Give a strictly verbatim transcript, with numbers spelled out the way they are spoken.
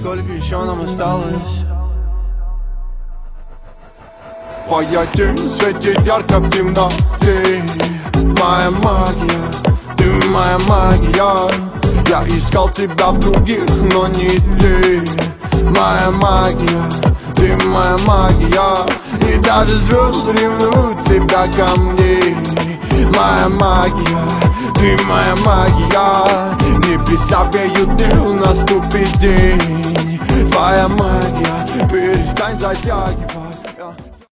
сколько еще нам осталось? Твоя тень светит ярко в темноте. Моя магия, ты моя магия. Я искал тебя в других, но не ты. Моя магия, ты моя магия. И даже звезды ревнуют тебя ко мне. Моя магия, ты моя магия. Небеса веют, и наступит день. Твоя магия, перестань затягивать.